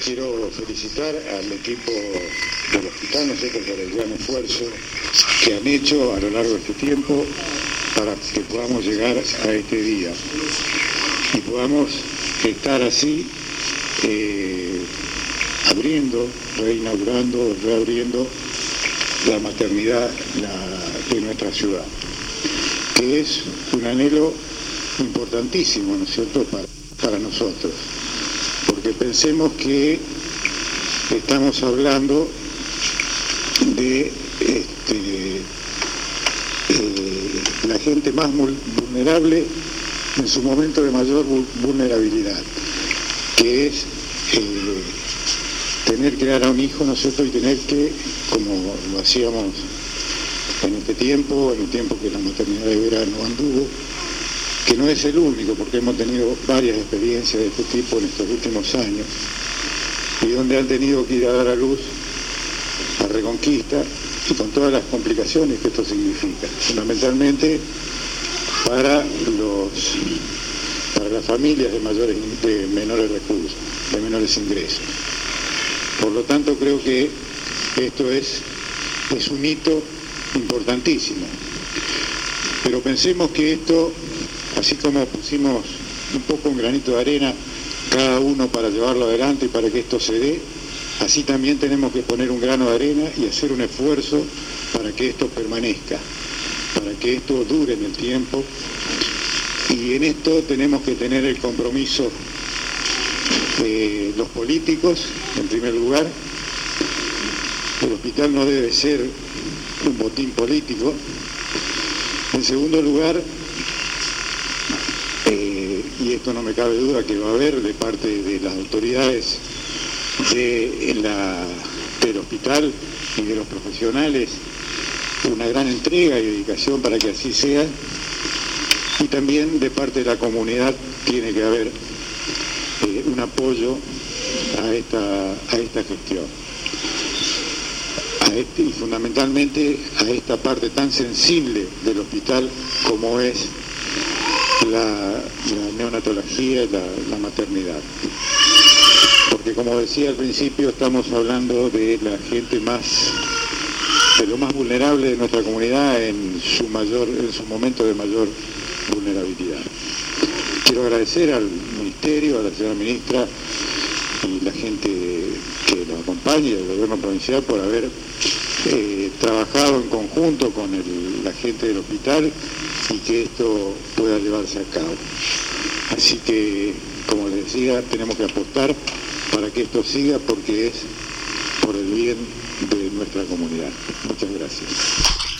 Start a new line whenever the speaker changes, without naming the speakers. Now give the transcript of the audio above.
Quiero felicitar al equipo del hospital, nosotros, por el gran esfuerzo que han hecho a lo largo de este tiempo para que podamos llegar a este día y podamos estar así abriendo, reinaugurando, reabriendo la maternidad de nuestra ciudad, que es un anhelo importantísimo, ¿no es cierto?, para nosotros, porque pensemos que estamos hablando de la gente más vulnerable en su momento de mayor vulnerabilidad, que es tener que dar a un hijo, ¿no es cierto?, y tener que, como lo hacíamos en este tiempo, en el tiempo que la maternidad de verano anduvo, que no es el único, porque hemos tenido varias experiencias de este tipo en estos últimos años, y donde han tenido que ir a dar a luz a Reconquista, y con todas las complicaciones que esto significa, fundamentalmente para las familias de menores recursos, de menores ingresos. Por lo tanto, creo que esto es un hito importantísimo. Pero pensemos que esto, así como pusimos un poco un granito de arena cada uno para llevarlo adelante y para que esto se dé, así también tenemos que poner un grano de arena y hacer un esfuerzo para que esto permanezca, para que esto dure en el tiempo. Y en esto tenemos que tener el compromiso de los políticos, en primer lugar. El hospital no debe ser un botín político. En segundo lugar, y esto no me cabe duda que va a haber de parte de las autoridades del hospital y de los profesionales, una gran entrega y dedicación para que así sea, y también de parte de la comunidad tiene que haber un apoyo a esta gestión, y fundamentalmente a esta parte tan sensible del hospital como es la neonatología y la maternidad. Porque, como decía al principio, estamos hablando de la gente de lo más vulnerable de nuestra comunidad en su momento de mayor vulnerabilidad. Quiero agradecer al Ministerio, a la señora Ministra y la gente que nos acompaña, el Gobierno Provincial, por haber trabajado en conjunto con la gente del hospital y que esto pueda llevarse a cabo. Así que, como les decía, tenemos que apostar para que esto siga, porque es por el bien de nuestra comunidad. Muchas gracias.